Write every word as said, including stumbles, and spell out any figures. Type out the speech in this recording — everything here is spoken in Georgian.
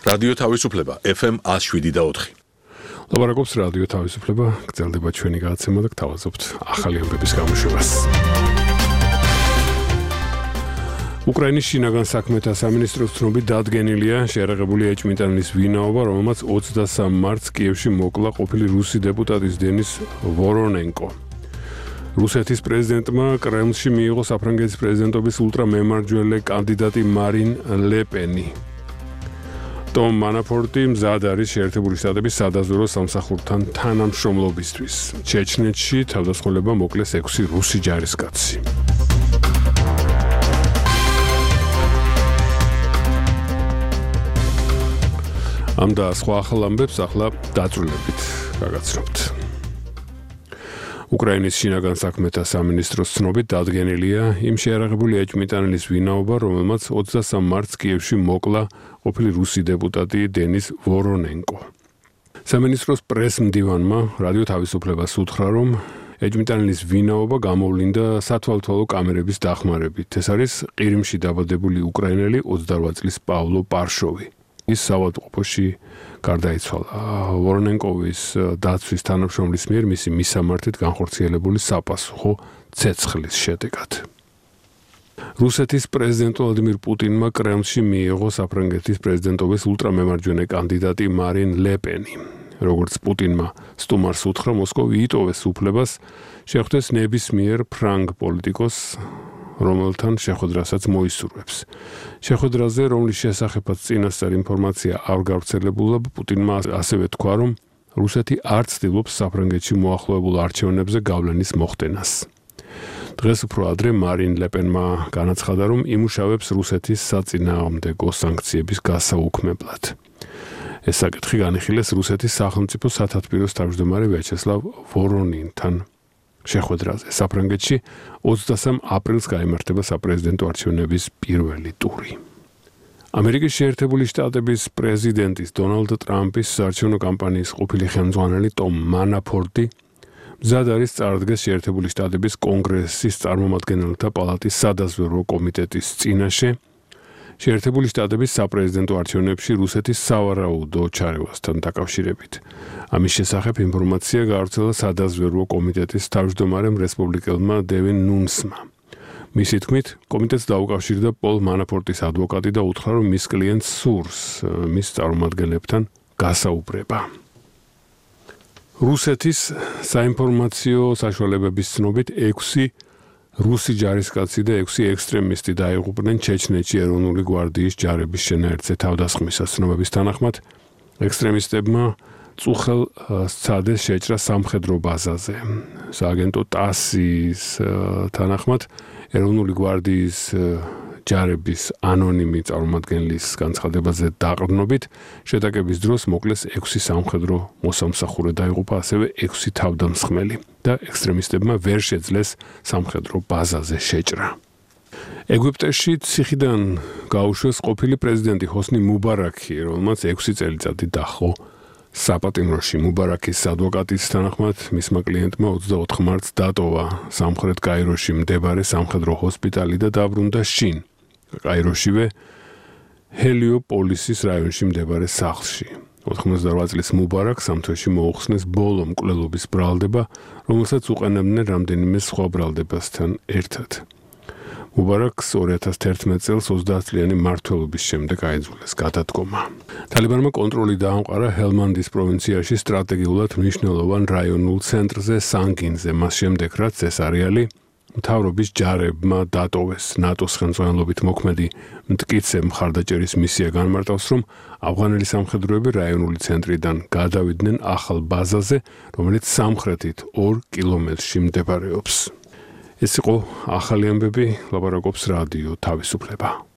რადიო თავისუფლება ეფ ემ one oh seven და four. ლაპარაკობს რადიო თავისუფლება, გრძელდება ჩვენი გადაცემა და გთავაზობთ ახალი ამბების გამოშვებას. უკრაინის შინაგან საქმეთა სამინისტროს ცნობით დადგენილია შეერაღებული ეჭვმიტანილის ვინაობა, რომელმაც ოცდასამ მარტს კიევში მოკლა ყოფილი რუსი დეპუტატის დენის ვორონენკო. რუსეთის პრეზიდენტმა კრემლში მიიღო საფრანგეთის პრეზიდენტობის ულტრამემარჯვენე კანდიდატი მარინ ლე პენი. Tom Manafort-ი მზად არის შეერთებული შტატების სადაზვერვო სამსახურთან თანამშრომლობისთვის. ჩეჩნეთში თავდასხმულება მოკლეს ექვსი რუსი ჯარისკაცი. ამ და სხვა ახალ ამბებს ახლა დაწვრილებით გაგაცნობთ. უკრაინის შინაგან საქმეთა სამინისტროს ცნობით დადგენილია იმ შეერაღებული ეჭვმიტანილის ვინაობა, რომელმაც ოცდასამ მარტს კიევში მოკლა ყოფილი რუსი დეპუტატი დენის ვორონენკო. სამინისტროს პრეს-მდივანმა რადიო თავისუფლებას უთხრა, რომ ეჭვმიტანილის ვინაობა გამოვლინდა სათვალთვალო კამერების დახმარებით. ეს არის ყირიმში დაბადებული უკრაინელი ოცდარვაი წლის პავლო პარშოვი. ის საავადმყოფოში გარდაიცვალა. ვორონენკოვის დაცვის თანამშრომლის მიერ მისი მისამართით განხორციელებული საპასუხო ცეცხლის შედეგად. რუსეთის პრეზიდენტ ვლადიმირ პუტინმა კრემლში მიიღო საფრანგეთის პრეზიდენტობის ულტრამემარჯვენე კანდიდატი მარინ ლე პენი. როგორც პუტინმა სტუმარს უთხრა, მოსკოვი იტოვეს უფლებას შეხვდეს ნებისმიერ ფრანგ პოლიტიკოსს, რომელთან შეხვედრასაც მოისურვებს. შეხვედრაზე, რომლის შესახებაც წინასწარ ინფორმაცია არ გავრცელებულა, პუტინმა ასევე თქვა, რომ რუსეთი არ ცდილობს საფრანგეთში მოახლოებულ არჩევნებზე გავლენის მოხდენას. დღეს უფრო ადრე მარინ ლე პენმა განაცხადა, რომ იმუშავებს რუსეთის საწინააღმდეგო სანქციების გასაუქმებლად. ეს საკითხი განიხილეს რუსეთის სახელმწიფო სათათბიროს თავმჯდომარე ვიაჩესლავ ვორონინთან შეხვედრაზე. საფრანგეთში ოცდასამ აპრილს გაიმართება საპრეზიდენტო არჩევნების პირველი ტური. ამერიკის შეერთებული შტატების პრეზიდენტის დონალდ ტრამპის საარჩევნო კამპანიის ყოფილი ხელმძღვანელი ტომ მანაფორტი მზად არის წარდგეს შეერთებული შტატების კონგრესის წარმომადგენელთა პალატის სადაზვერვო კომიტეტის წინაშე შეერთებული შტატების საპრეზიდენტო არჩევნებში რუსეთის სავარაუდო ჩარევასთან დაკავშირებით. ამის შესახებ ინფორმაცია გაავრცელა სადაზვერვო კომიტეტის თავმჯდომარემ რესპუბლიკელმა დევინ ნუნსმა. მისი თქმით, კომიტეტს დაუკავშირდა პოლ მანაფორტის ადვოკატი და უთხრა, რომ მის კლიენტს სურს მის წარმომადგენლებთან გასაუბრება. რუსეთის საინფორმაციო საშუალებების ცნობით ექვსი რუსი ჯარისკაცი და ექვსი ექსტრემისტი დაიღუპნენ ჩეჩნეთში ეროვნული გვარდიის ჯარების შენაერთზე თავდასხმისას. ცნობების თანახმად, ექსტრემისტებმა წუხელ სცადეს შეჭრა სამხედრო ბაზაზე. სააგენტო ტასის თანახმად, ეროვნული გვარდიის ჯარების ანონიმი წარმომადგენლის განცხადებაზე დაყრდნობით, შეტაკების დროს მოკლეს ექვსი სამხედრო მოსამსახურე დაიღუპა, ასევე ექვსი თავდამსხმელი და ექსტრემისტებმა ვერ შეძლეს სამხედრო ბაზაზე შეჭრა. ეგვიპტეში ციხიდან გაუშვეს ყოფილი პრეზიდენტი ჰოსნი მუბარაკი, რომელმაც ექვსი წელიწადი დაჰყო საპატიმროში. მუბარაკის ადვოკატის თანახმად, მისმა კლიენტმა ოცდაოთხ მარტს დატოვა სამხრეთ კაიროში მდებარე სამხედრო ჰოსპიტალი და დაბრუნდა შინ კაიროშივე ჰელიოპოლისის რაიონში მდებარე სახლში. ოთხმოცდარვაი წლის მუბარაკს ამ თვეში მოუხსნეს ბოლო მკვლელობის ბრალდება, რომელსაც უყენებდნენ რამდენიმე სხვა ბრალდებასთან ერთად. მუბარაკს ორი ათას თერთმეტ წელს ოცდაათ წლიანი მმართველობის შემდეგ აიძულეს გადადგომა. თალიბანმა კონტროლი დაამყარა ჰელმანდის პროვინციაში სტრატეგიულად მნიშვნელოვან რაიონულ ცენტრზე სანგინზე, მას შემდეგ რაც ეს არეალი მთავრობის ჯარებმა დატოვეს. ნატოს ხელმძღვანელობით მოქმედი მტკიცე მხარდაჭერის მისია განმარტავს, რომ ავღანელი სამხედროები რაიონული ცენტრიდან გადავიდნენ ახალ ბაზაზე, რომელიც სამხრეთით ორ კილომეტრში მდებარეობს. ეს იყო ახალი ამბები, ლაპარაკობს რადიო თავისუფლება.